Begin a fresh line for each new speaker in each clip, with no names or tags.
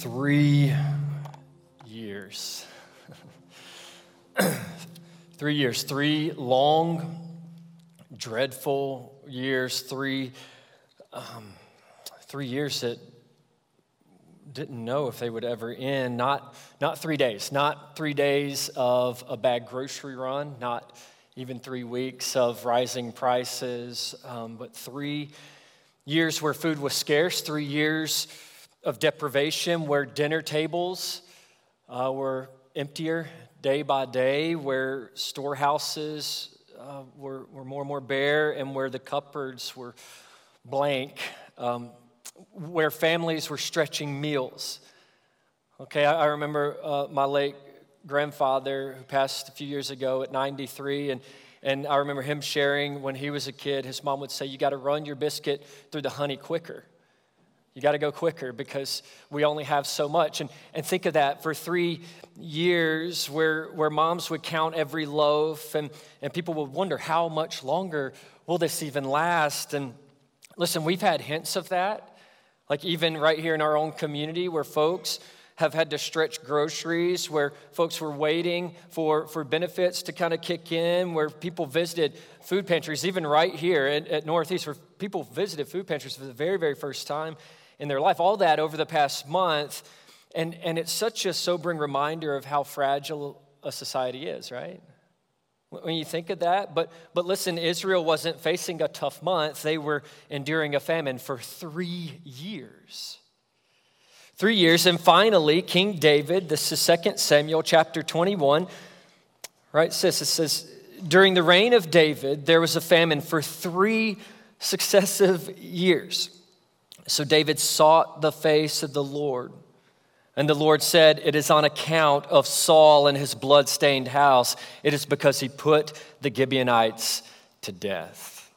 3 years. 3 years, 3 long, dreadful years, 3 years that didn't know if they would ever end. Not 3 days, not 3 days of a bad grocery run, not even 3 weeks of rising prices, but 3 years where food was scarce, 3 years of deprivation, where dinner tables were emptier day by day, where storehouses were more and more bare, and where the cupboards were blank, where families were stretching meals. Okay, I remember my late grandfather who passed a few years ago at 93, and I remember him sharing when he was a kid, his mom would say, you got to run your biscuit through the honey quicker. You got to go quicker because we only have so much. And think of that for 3 years where moms would count every loaf and people would wonder how much longer will this even last? And listen, we've had hints of that, like even right here in our own community where folks have had to stretch groceries, where folks were waiting for benefits to kind of kick in, where people visited food pantries, even right here at Northeast, where people visited food pantries for the very, very first time in their life. All that over the past month, and it's such a sobering reminder of how fragile a society is, right? When you think of that, but listen, Israel wasn't facing a tough month. They were enduring a famine for 3 years. 3 years, and finally, King David, this is 2 Samuel chapter 21, right? It says, during the reign of David, there was a famine for 3 successive years. So David sought the face of the Lord. And the Lord said, it is on account of Saul and his blood-stained house. It is because he put the Gibeonites to death.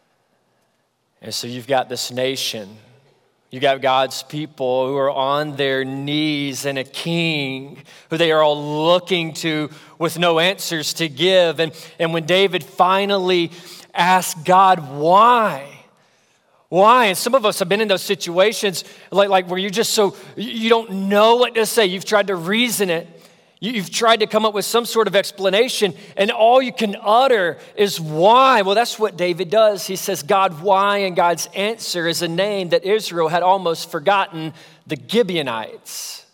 And so you've got this nation. You got God's people who are on their knees and a king who they are all looking to with no answers to give. And when David finally asked God, why? Why? And some of us have been in those situations like where you're just you don't know what to say. You've tried to reason it. You've tried to come up with some sort of explanation, and all you can utter is why. Well, that's what David does. He says, God, why? And God's answer is a name that Israel had almost forgotten, the Gibeonites.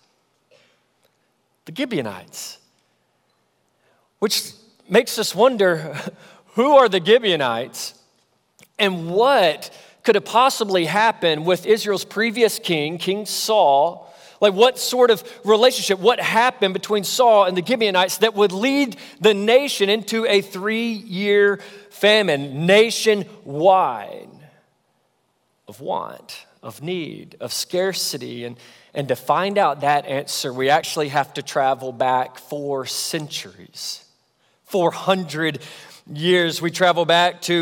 The Gibeonites. Which makes us wonder, who are the Gibeonites? And what could have possibly happened with Israel's previous king, King Saul? Like what sort of relationship, what happened between Saul and the Gibeonites that would lead the nation into a 3-year famine nationwide of want, of need, of scarcity? And to find out that answer, we actually have to travel back 4 centuries, 400 years. We travel back to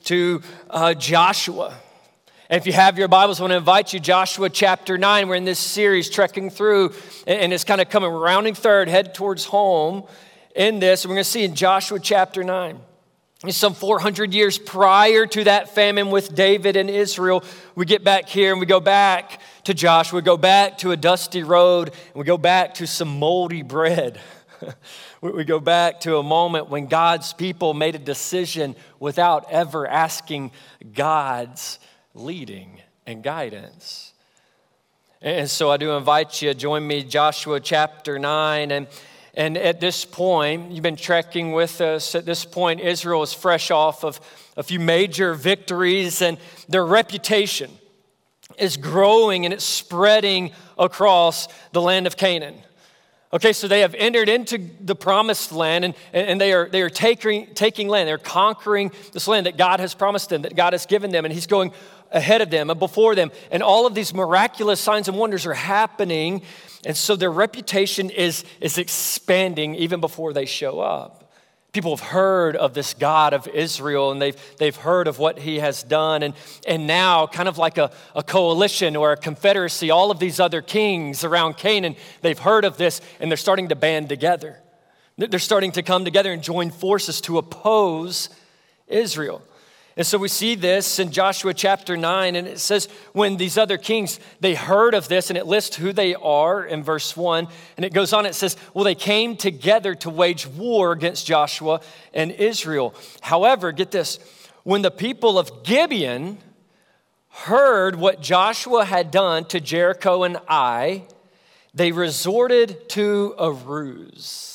Joshua. And if you have your Bibles, I want to invite you, Joshua chapter 9. We're in this series trekking through, and it's kind of coming rounding third, head towards home in this. And we're going to see in Joshua chapter 9. It's some 400 years prior to that famine with David and Israel. We get back here and we go back to Joshua. We go back to a dusty road, and we go back to some moldy bread. We go back to a moment when God's people made a decision without ever asking God's leading and guidance. And so I do invite you to join me, Joshua chapter 9. And at this point, you've been trekking with us. At this point, Israel is fresh off of a few major victories, and their reputation is growing and it's spreading across the land of Canaan. Okay, so they have entered into the promised land, and they are taking land. They're conquering this land that God has promised them, that God has given them, and He's going ahead of them and before them. And all of these miraculous signs and wonders are happening, and so their reputation is expanding even before they show up. People have heard of this God of Israel, and they've heard of what He has done. And now, kind of like a coalition or a confederacy, all of these other kings around Canaan, they've heard of this, and they're starting to band together. They're starting to come together and join forces to oppose Israel. And so we see this in Joshua chapter 9, and it says when these other kings, they heard of this, and it lists who they are in verse 1, and it goes on, it says, well, they came together to wage war against Joshua and Israel. However, get this, when the people of Gibeon heard what Joshua had done to Jericho and Ai, they resorted to a ruse.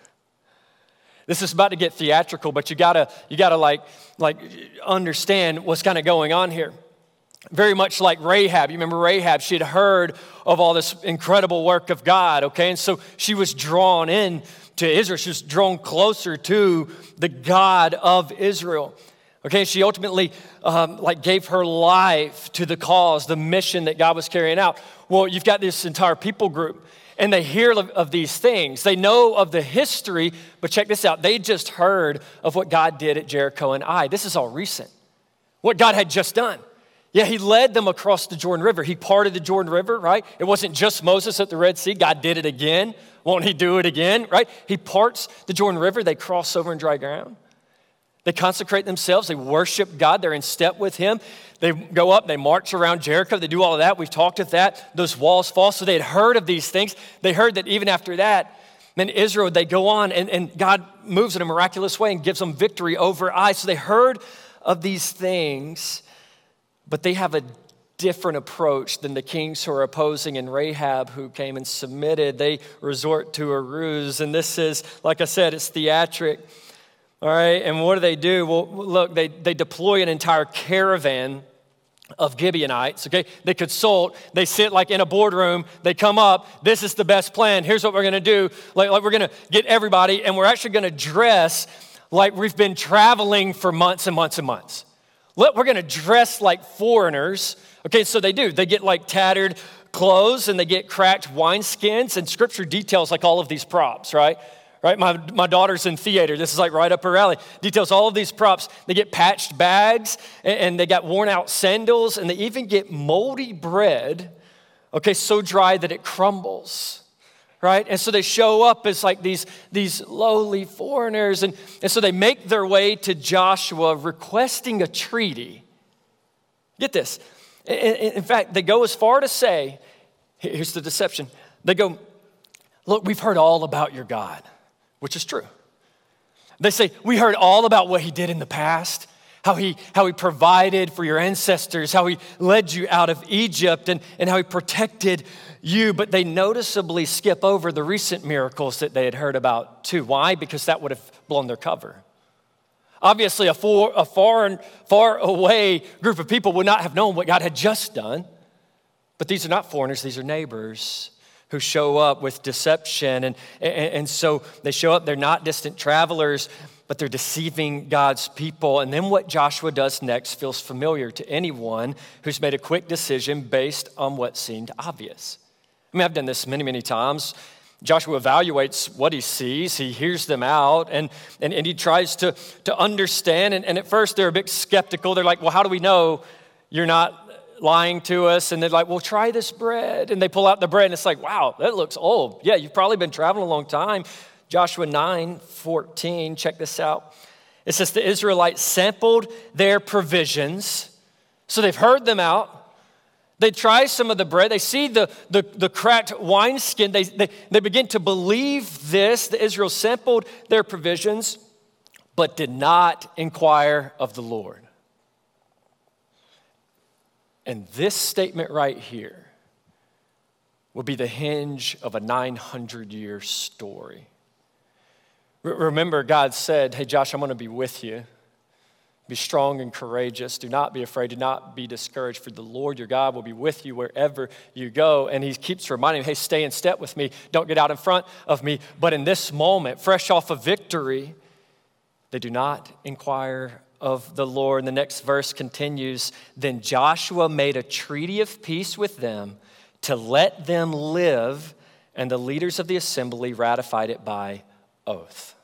This is about to get theatrical, but you gotta like understand what's kind of going on here. Very much like Rahab. You remember Rahab? She had heard of all this incredible work of God, okay? And so she was drawn in to Israel. She was drawn closer to the God of Israel. Okay, she ultimately gave her life to the cause, the mission that God was carrying out. Well, you've got this entire people group, and they hear of these things. They know of the history, but check this out. They just heard of what God did at Jericho and Ai. This is all recent. What God had just done. Yeah, he led them across the Jordan River. He parted the Jordan River, right? It wasn't just Moses at the Red Sea. God did it again. Won't he do it again, right? He parts the Jordan River. They cross over in dry ground. They consecrate themselves. They worship God. They're in step with him. They go up. They march around Jericho. They do all of that. We've talked of that. Those walls fall. So they had heard of these things. They heard that even after that, then Israel, they go on and God moves in a miraculous way and gives them victory over Ai. So they heard of these things, but they have a different approach than the kings who are opposing and Rahab who came and submitted. They resort to a ruse. And this is, like I said, it's theatric. All right, and what do? Well, look, they deploy an entire caravan of Gibeonites, okay? They consult, they sit like in a boardroom, they come up, this is the best plan, here's what we're gonna do. Like we're gonna get everybody, and we're actually gonna dress like we've been traveling for months and months and months. We're gonna dress like foreigners, okay? So they get like tattered clothes, and they get cracked wineskins, and scripture details like all of these props, right? Right, my daughter's in theater. This is like right up her alley. Details all of these props. They get patched bags, and they got worn out sandals, and they even get moldy bread, okay, so dry that it crumbles, right? And so they show up as like these lowly foreigners, and so they make their way to Joshua requesting a treaty. Get this. In fact, they go as far to say, here's the deception. They go, look, we've heard all about your God. Which is true. They say, we heard all about what he did in the past, how he provided for your ancestors, how he led you out of Egypt, and how he protected you. But they noticeably skip over the recent miracles that they had heard about too. Why? Because that would have blown their cover. Obviously, a far away group of people would not have known what God had just done. But these are not foreigners, these are neighbors who show up with deception. And so they show up, they're not distant travelers, but they're deceiving God's people. And then what Joshua does next feels familiar to anyone who's made a quick decision based on what seemed obvious. I mean, I've done this many, many times. Joshua evaluates what he sees, he hears them out, and he tries to understand. And at first they're a bit skeptical. They're like, well, how do we know you're not lying to us? And they're like, well, try this bread. And they pull out the bread, and it's like, wow, that looks old. Yeah, you've probably been traveling a long time. Joshua 9:14, check this out. It says the Israelites sampled their provisions. So they've heard them out. They try some of the bread. They see the cracked wineskin. They begin to believe this. The Israel sampled their provisions, but did not inquire of the Lord. And this statement right here will be the hinge of a 900-year story. Remember, God said, hey, Josh, I'm going to be with you. Be strong and courageous. Do not be afraid. Do not be discouraged, for the Lord your God will be with you wherever you go. And he keeps reminding me, hey, stay in step with me. Don't get out in front of me. But in this moment, fresh off of victory, they do not inquire of the Lord. And the next verse continues, then Joshua made a treaty of peace with them to let them live, and the leaders of the assembly ratified it by oath.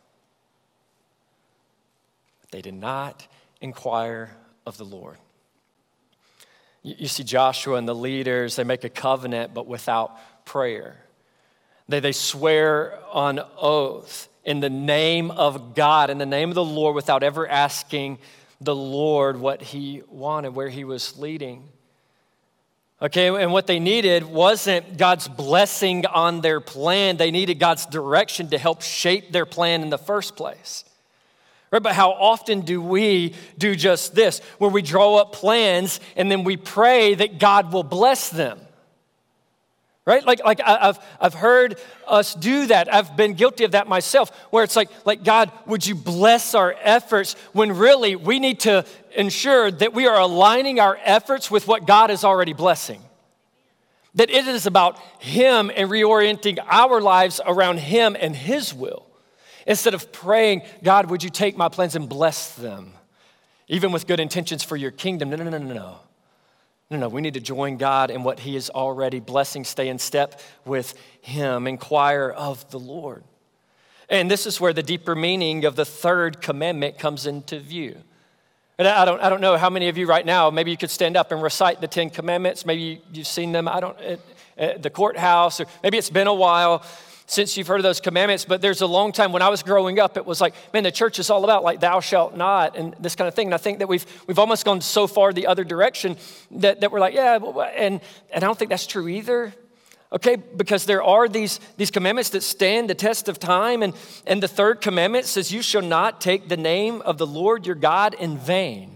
They did not inquire of the Lord. You see, Joshua and the leaders, they make a covenant, but without prayer. They swear on oath in the name of God, in the name of the Lord, without ever asking the Lord what he wanted, where he was leading. Okay, and what they needed wasn't God's blessing on their plan. They needed God's direction to help shape their plan in the first place. Right, but how often do we do just this, where we draw up plans and then we pray that God will bless them? Right? Like I've heard us do that. I've been guilty of that myself, where it's like God, would you bless our efforts, when really we need to ensure that we are aligning our efforts with what God is already blessing. That it is about him and reorienting our lives around him and his will. Instead of praying, God, would you take my plans and bless them, even with good intentions for your kingdom. No, we need to join God in what he is already blessing, stay in step with him, inquire of the Lord. And this is where the deeper meaning of the third commandment comes into view. And I don't know how many of you right now, maybe you could stand up and recite the 10 commandments. Maybe you've seen them, at the courthouse, or maybe it's been a while since you've heard of those commandments, but there's a long time when I was growing up, it was like, man, the church is all about like thou shalt not and this kind of thing. And I think that we've almost gone so far the other direction that we're like, yeah, and I don't think that's true either. Okay, because there are these commandments that stand the test of time, and the third commandment says, you shall not take the name of the Lord your God in vain.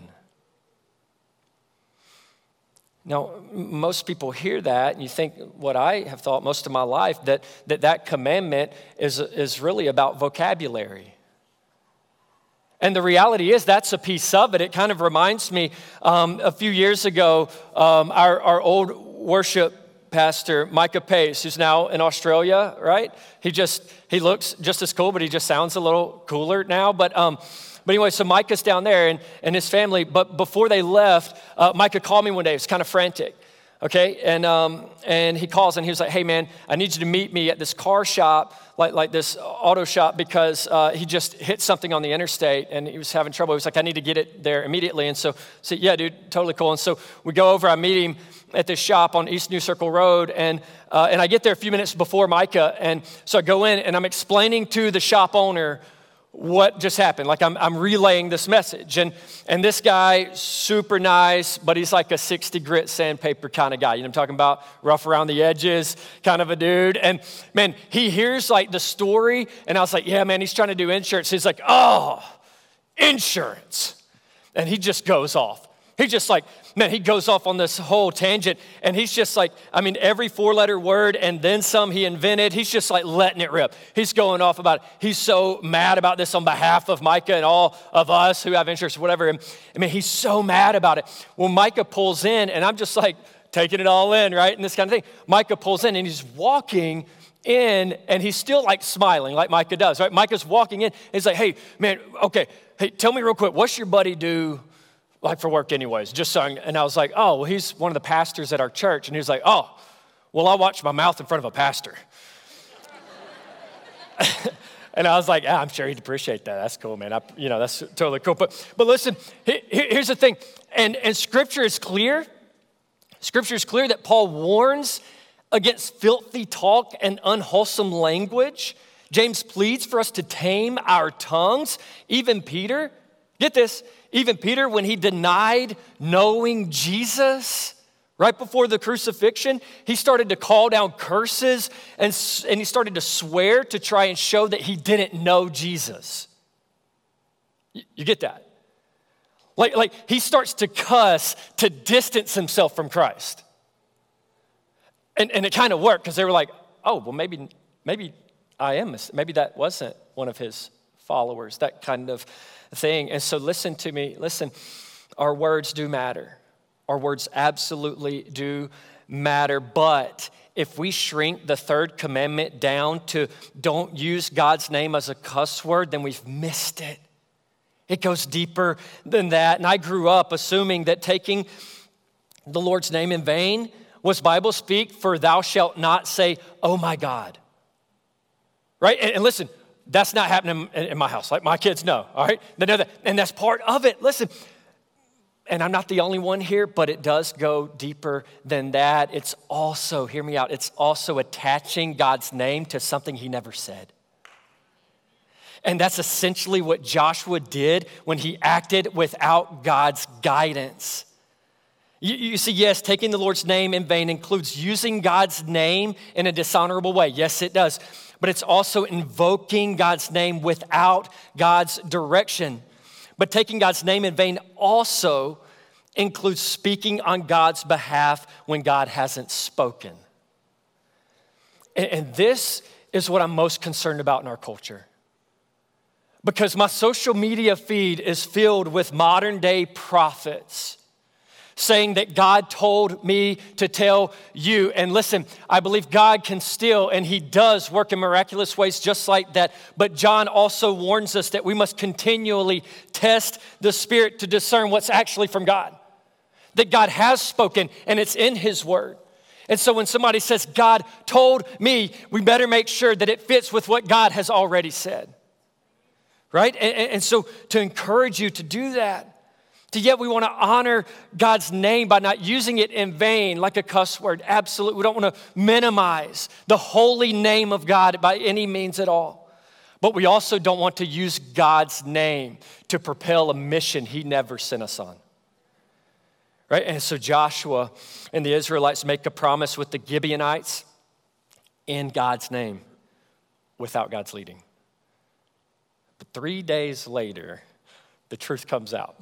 Now, most people hear that, and you think what I have thought most of my life, that commandment is really about vocabulary. And the reality is that's a piece of it. It kind of reminds me, a few years ago, our old worship pastor, Micah Pace, who's now in Australia, right? He looks just as cool, but he just sounds a little cooler now. But anyway, so Micah's down there and his family. But before they left, Micah called me one day. He was kind of frantic, okay? And he calls and he was like, hey, man, I need you to meet me at this car shop, like this auto shop, because he just hit something on the interstate and he was having trouble. He was like, I need to get it there immediately. And so yeah, dude, totally cool. And so we go over, I meet him at this shop on East New Circle Road, and I get there a few minutes before Micah, and so I go in and I'm explaining to the shop owner what just happened. Like I'm relaying this message, and this guy, super nice, but he's like a 60 grit sandpaper kind of guy. You know what I'm talking about? Rough around the edges kind of a dude. And man, he hears like the story, and I was like, yeah, man, he's trying to do insurance. He's like, oh, insurance. And he just goes off. He just like, man, he goes off on this whole tangent, and he's just like, I mean, every 4-letter word and then some he invented, he's just like letting it rip. He's going off about it. He's so mad about this on behalf of Micah and all of us who have insurance or whatever. And I mean, he's so mad about it. Well, Micah pulls in, and I'm just like taking it all in, right? And this kind of thing. Micah pulls in, and he's walking in, and he's still like smiling like Micah does, right? Micah's walking in, and he's like, hey, man, okay, hey, tell me real quick, what's your buddy do like for work anyways, just so, and I was like, oh, well, he's one of the pastors at our church. And he was like, oh, well, I watch my mouth in front of a pastor. And I was like, yeah, I'm sure he'd appreciate that. That's cool, man. That's totally cool. But listen, here's the thing. And Scripture is clear. Scripture is clear that Paul warns against filthy talk and unwholesome language. James pleads for us to tame our tongues. Even Peter, get this, even Peter, when he denied knowing Jesus right before the crucifixion, he started to call down curses and he started to swear to try and show that he didn't know Jesus. You get that? Like he starts to cuss to distance himself from Christ. And it kind of worked, because they were like, oh, well, maybe I am. Maybe that wasn't one of his followers, that kind of thing. And so listen to me. Listen, our words do matter. Our words absolutely do matter. But if we shrink the third commandment down to don't use God's name as a cuss word, then we've missed it. It goes deeper than that. And I grew up assuming that taking the Lord's name in vain was Bible speak for thou shalt not say, oh my God. Right? And listen, that's not happening in my house. Like my kids know, all right? They know that. And that's part of it. Listen, and I'm not the only one here, but it does go deeper than that. It's also, hear me out, it's also attaching God's name to something he never said. And that's essentially what Joshua did when he acted without God's guidance. You see, yes, taking the Lord's name in vain includes using God's name in a dishonorable way. Yes, it does. But it's also invoking God's name without God's direction. But taking God's name in vain also includes speaking on God's behalf when God hasn't spoken. And this is what I'm most concerned about in our culture. Because my social media feed is filled with modern day prophets saying that God told me to tell you. And listen, I believe God can still, and he does work in miraculous ways just like that. But John also warns us that we must continually test the Spirit to discern what's actually from God. That God has spoken and it's in his word. And so when somebody says, God told me, we better make sure that it fits with what God has already said. Right? And so to encourage you to do that, yet we want to honor God's name by not using it in vain like a cuss word. Absolutely. We don't want to minimize the holy name of God by any means at all. But we also don't want to use God's name to propel a mission he never sent us on. Right? And so Joshua and the Israelites make a promise with the Gibeonites in God's name without God's leading. But 3 days later, the truth comes out.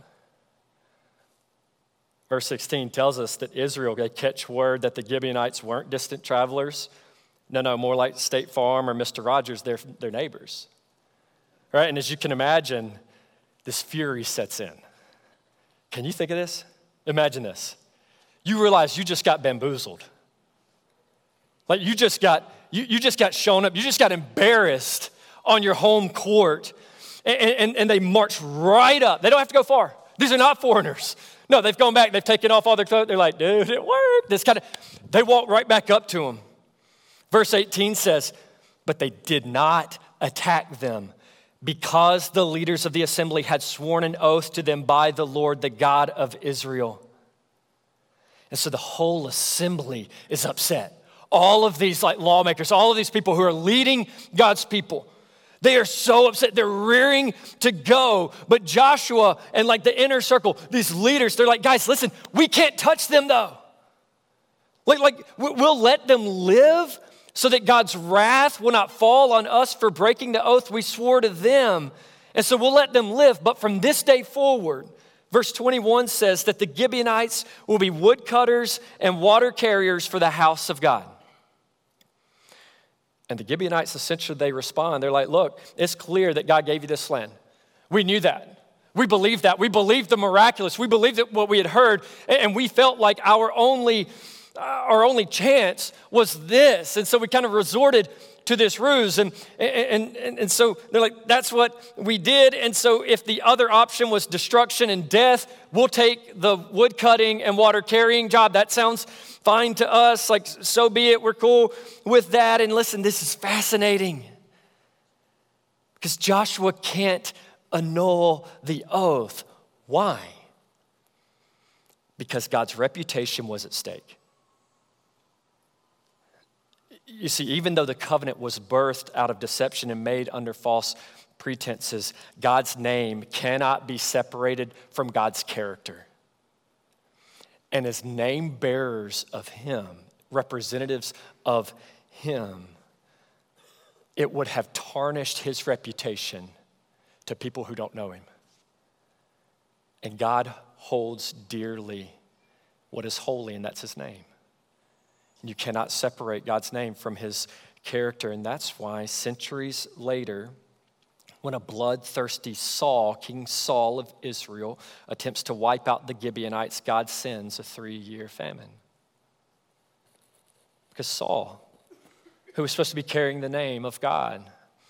Verse 16 tells us that Israel, they catch word that the Gibeonites weren't distant travelers. No, more like State Farm or Mr. Rogers, they're neighbors. Right? And as you can imagine, this fury sets in. Can you think of this? Imagine this. You realize you just got bamboozled. Like you just got shown up. You just got embarrassed on your home court. And they march right up. They don't have to go far. These are not foreigners. No, they've gone back. They've taken off all their clothes. They're like, dude, it worked. They walk right back up to him. Verse 18 says, but they did not attack them because the leaders of the assembly had sworn an oath to them by the Lord, the God of Israel. And so the whole assembly is upset. All of these lawmakers, all of these people who are leading God's people, they are so upset. They're rearing to go. But Joshua and the inner circle, these leaders, they're like, guys, listen, we can't touch them though. We'll let them live so that God's wrath will not fall on us for breaking the oath we swore to them. And so we'll let them live. But from this day forward, verse 21 says that the Gibeonites will be woodcutters and water carriers for the house of God. And the Gibeonites, essentially, they respond. They're like, look, it's clear that God gave you this land. We knew that. We believed that. We believed the miraculous. We believed that what we had heard. And we felt like our only chance was this. And so we kind of resorted to this ruse. And so they're like, that's what we did. And so if the other option was destruction and death, we'll take the wood cutting and water carrying job. That sounds fine to us. So be it. We're cool with that. And listen, this is fascinating because Joshua can't annul the oath. Why? Because God's reputation was at stake. You see, even though the covenant was birthed out of deception and made under false pretenses, God's name cannot be separated from God's character. And as name bearers of him, representatives of him, it would have tarnished his reputation to people who don't know him. And God holds dearly what is holy, and that's his name. You cannot separate God's name from his character. And that's why centuries later, when a bloodthirsty Saul, King Saul of Israel, attempts to wipe out the Gibeonites, God sends a 3-year famine. Because Saul, who was supposed to be carrying the name of God,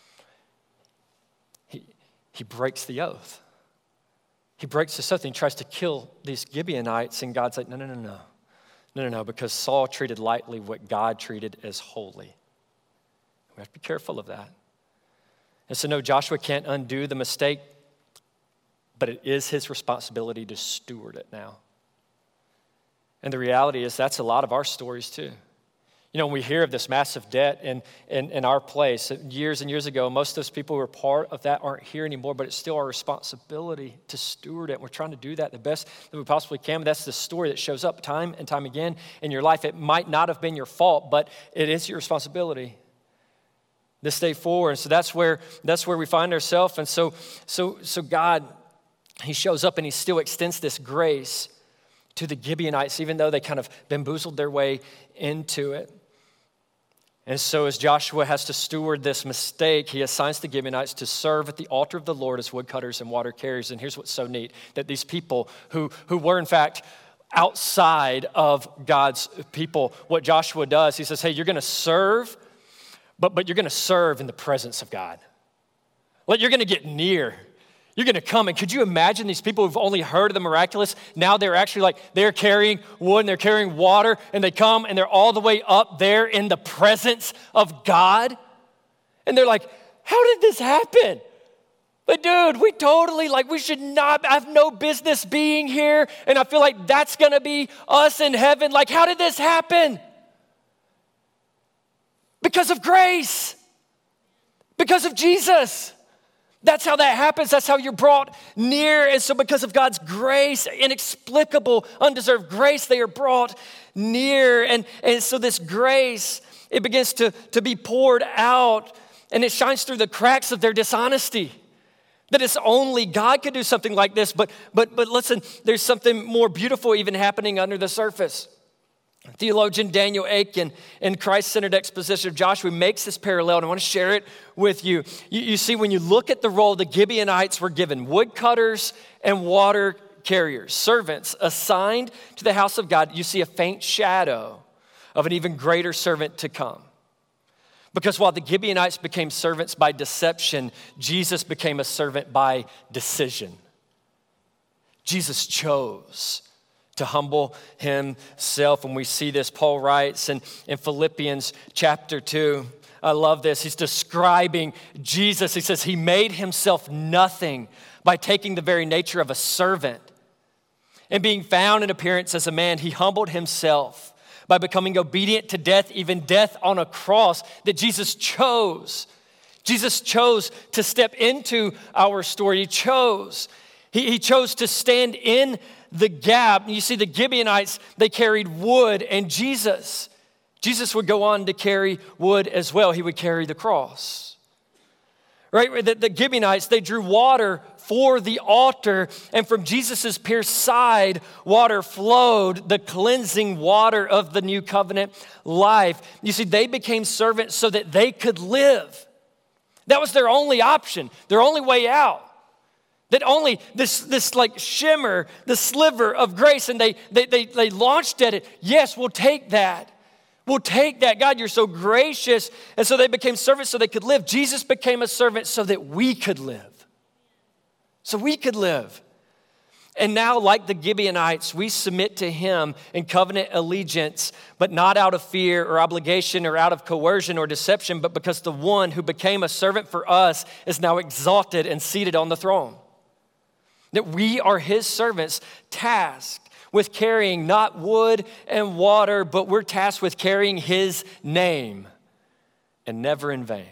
he breaks the oath. He breaks this oath and he tries to kill these Gibeonites, and God's like, no, because Saul treated lightly what God treated as holy. We have to be careful of that. And so, no, Joshua can't undo the mistake, but it is his responsibility to steward it now. And the reality is that's a lot of our stories too. You know, when we hear of this massive debt in our place, years and years ago, most of those people who are part of that aren't here anymore, but it's still our responsibility to steward it. We're trying to do that the best that we possibly can. That's the story that shows up time and time again in your life. It might not have been your fault, but it is your responsibility this day forward. And so that's where we find ourselves. And so God, he shows up and he still extends this grace to the Gibeonites, even though they kind of bamboozled their way into it. And so as Joshua has to steward this mistake, he assigns the Gibeonites to serve at the altar of the Lord as woodcutters and water carriers. And here's what's so neat, that these people who were in fact outside of God's people, what Joshua does, he says, hey, you're going to serve, but you're going to serve in the presence of God. Like, you're going to get near. You're going to come, and could you imagine these people who've only heard of the miraculous? Now they're actually they're carrying wood and they're carrying water, and they come and they're all the way up there in the presence of God. And they're like, how did this happen? But dude, we should not have no business being here. And I feel like that's going to be us in heaven. Like, how did this happen? Because of grace. Because of Jesus. That's how that happens. That's how you're brought near. And so because of God's grace, inexplicable, undeserved grace, they are brought near. And so this grace, it begins to be poured out, and it shines through the cracks of their dishonesty. That it's only God could do something like this. But listen, there's something more beautiful even happening under the surface. Theologian Daniel Akin, in Christ-centered exposition of Joshua, makes this parallel, and I want to share it with you. You see, when you look at the role the Gibeonites were given, woodcutters and water carriers, servants assigned to the house of God, you see a faint shadow of an even greater servant to come. Because while the Gibeonites became servants by deception, Jesus became a servant by decision. Jesus chose to humble himself. And we see this, Paul writes in Philippians chapter 2. I love this. He's describing Jesus. He says, he made himself nothing by taking the very nature of a servant. And being found in appearance as a man, he humbled himself by becoming obedient to death, even death on a cross. That Jesus chose. Jesus chose to step into our story. He chose to stand in the gap. You see, the Gibeonites, they carried wood, and Jesus would go on to carry wood as well. He would carry the cross. Right? The Gibeonites, they drew water for the altar, and from Jesus' pierced side, water flowed, the cleansing water of the new covenant life. You see, they became servants so that they could live. That was their only option, their only way out. That only this like shimmer, the sliver of grace, and they launched at it. Yes, we'll take that. We'll take that. God, you're so gracious. And so they became servants so they could live. Jesus became a servant so that we could live. So we could live. And now, like the Gibeonites, we submit to him in covenant allegiance, but not out of fear or obligation or out of coercion or deception, but because the one who became a servant for us is now exalted and seated on the throne. That we are his servants, tasked with carrying not wood and water, but we're tasked with carrying his name, and never in vain.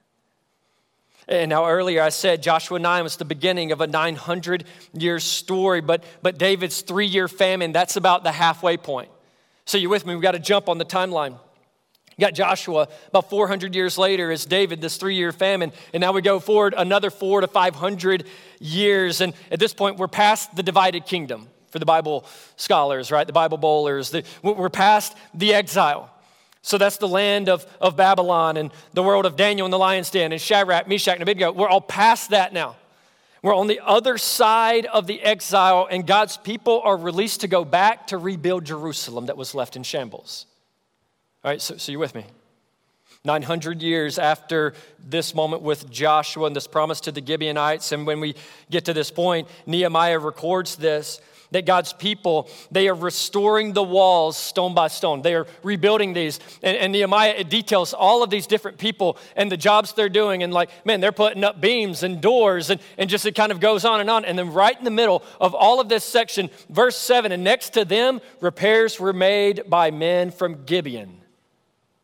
And now earlier I said Joshua 9 was the beginning of a 900-year story, but David's 3-year famine, that's about the halfway point. So you with me? We've got to jump on the timeline. You got Joshua about 400 years later as David, this 3-year famine. And now we go forward another 400 to 500 years. And at this point, we're past the divided kingdom for the Bible scholars, right? The Bible bowlers. We're past the exile. So that's the land of Babylon and the world of Daniel and the lion's den and Shadrach, Meshach, and Abednego. We're all past that now. We're on the other side of the exile, and God's people are released to go back to rebuild Jerusalem that was left in shambles. All right, so you're with me. 900 years after this moment with Joshua and this promise to the Gibeonites, and when we get to this point, Nehemiah records this, that God's people, they are restoring the walls stone by stone. They are rebuilding these. And Nehemiah, it details all of these different people and the jobs they're doing. And they're putting up beams and doors and just it kind of goes on. And then right in the middle of all of this section, verse 7, and next to them, repairs were made by men from Gibeon.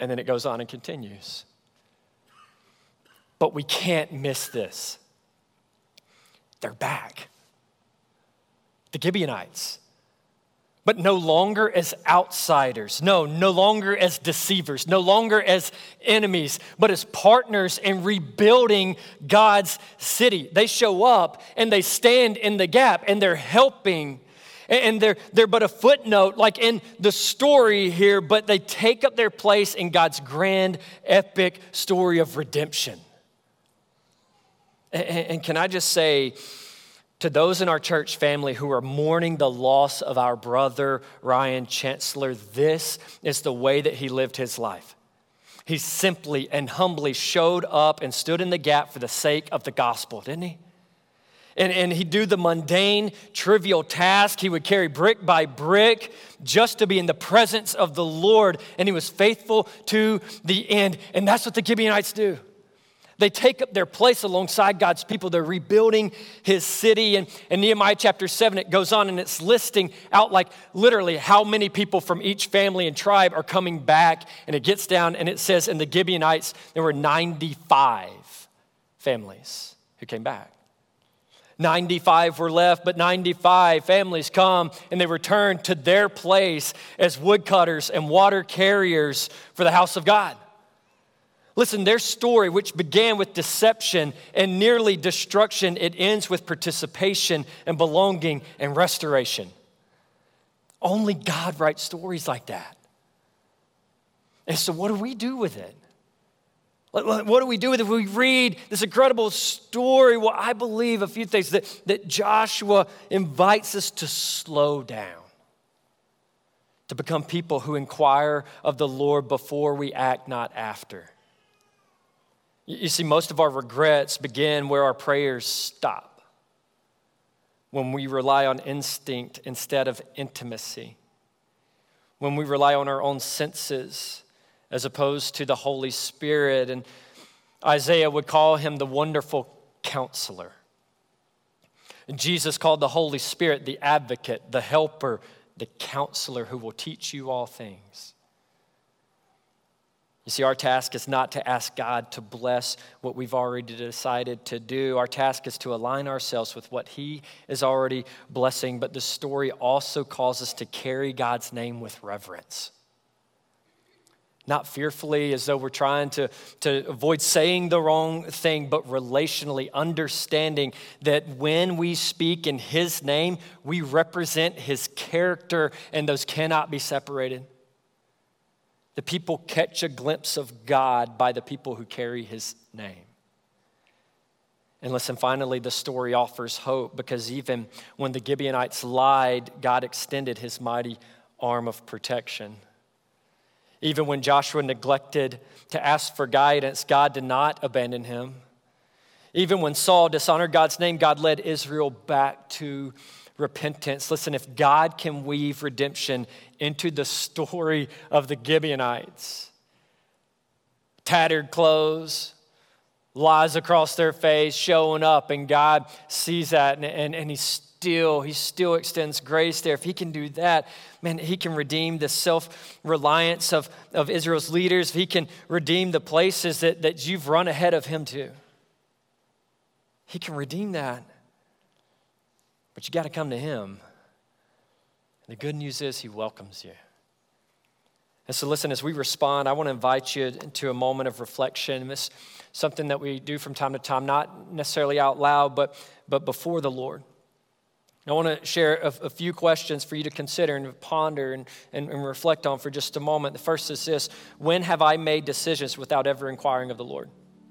And then it goes on and continues. But we can't miss this. They're back. The Gibeonites. But no longer as outsiders. No longer as deceivers. No longer as enemies, but as partners in rebuilding God's city. They show up and they stand in the gap and they're helping. And they're but a footnote like in the story here, but they take up their place in God's grand, epic story of redemption. And can I just say, to those in our church family who are mourning the loss of our brother, Ryan Chancellor, this is the way that he lived his life. He simply and humbly showed up and stood in the gap for the sake of the gospel, didn't he? And he'd do the mundane, trivial task. He would carry brick by brick just to be in the presence of the Lord. And he was faithful to the end. And that's what the Gibeonites do. They take up their place alongside God's people. They're rebuilding his city. And in Nehemiah chapter 7, it goes on and it's listing out like literally how many people from each family and tribe are coming back. And it gets down and it says in the Gibeonites, there were 95 families who came back. 95 were left, but 95 families come and they return to their place as woodcutters and water carriers for the house of God. Listen, their story, which began with deception and nearly destruction, it ends with participation and belonging and restoration. Only God writes stories like that. And so what do we do with it? What do we do with it? We read this incredible story. Well, I believe a few things that Joshua invites us to slow down, to become people who inquire of the Lord before we act, not after. You see, most of our regrets begin where our prayers stop, when we rely on instinct instead of intimacy, when we rely on our own senses as opposed to the Holy Spirit. And Isaiah would call him the wonderful counselor. And Jesus called the Holy Spirit the advocate, the helper, the counselor who will teach you all things. You see, our task is not to ask God to bless what we've already decided to do. Our task is to align ourselves with what he is already blessing. But the story also calls us to carry God's name with reverence. Not fearfully as though we're trying to avoid saying the wrong thing, but relationally understanding that when we speak in his name, we represent his character and those cannot be separated. The people catch a glimpse of God by the people who carry his name. And listen, finally, the story offers hope because even when the Gibeonites lied, God extended his mighty arm of protection. Even when Joshua neglected to ask for guidance, God did not abandon him. Even when Saul dishonored God's name, God led Israel back to repentance. Listen, if God can weave redemption into the story of the Gibeonites, tattered clothes, lies across their face, showing up, and God sees that, and he still extends grace there. If he can do that, man, he can redeem the self-reliance of Israel's leaders. He can redeem the places that you've run ahead of him to. He can redeem that. But you got to come to him. The good news is he welcomes you. And so listen, as we respond, I want to invite you into a moment of reflection. This is something that we do from time to time, not necessarily out loud, but before the Lord. I want to share a few questions for you to consider and ponder and reflect on for just a moment. The first is this: when have I made decisions without ever inquiring of the Lord?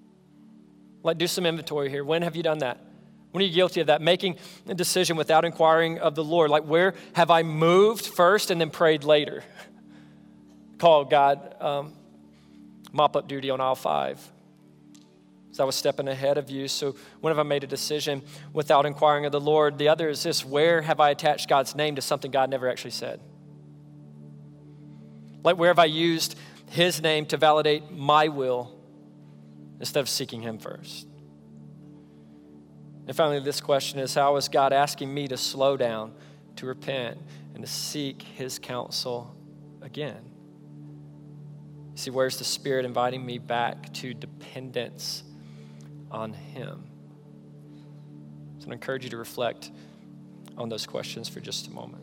Do some inventory here. When have you done that? When are you guilty of that? Making a decision without inquiring of the Lord. Where have I moved first and then prayed later? Call God mop-up duty on aisle 5. So I was stepping ahead of you. So when have I made a decision without inquiring of the Lord? The other is this: where have I attached God's name to something God never actually said? Where have I used his name to validate my will instead of seeking him first? And finally, this question is: how is God asking me to slow down, to repent, and to seek his counsel again? See, where's the Spirit inviting me back to dependence on Him? So I encourage you to reflect on those questions for just a moment.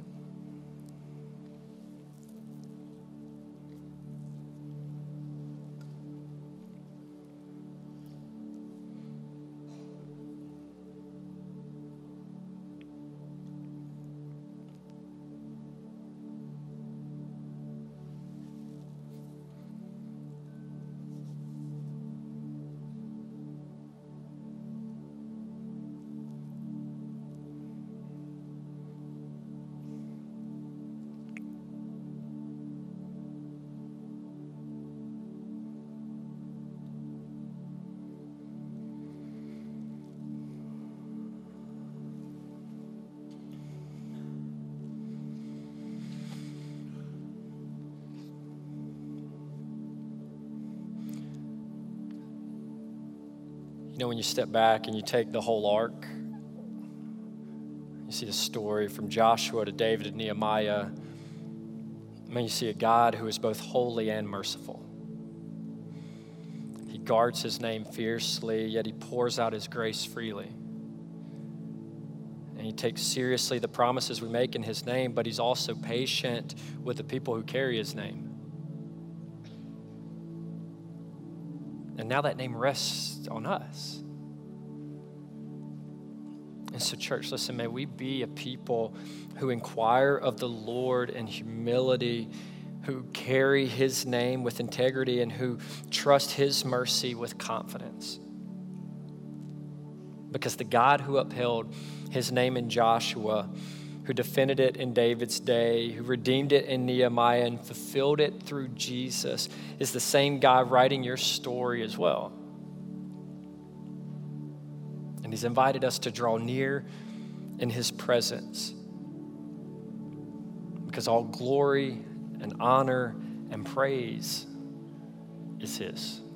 You know, when you step back and you take the whole arc, you see the story from Joshua to David and Nehemiah. You see a God who is both holy and merciful. He guards His name fiercely, yet He pours out His grace freely. And He takes seriously the promises we make in His name, but He's also patient with the people who carry His name. And now that name rests on us. And so, church, listen, may we be a people who inquire of the Lord in humility, who carry His name with integrity, and who trust His mercy with confidence. Because the God who upheld His name in Joshua, who defended it in David's day, who redeemed it in Nehemiah and fulfilled it through Jesus, is the same God writing your story as well. And He's invited us to draw near in His presence, because all glory and honor and praise is His.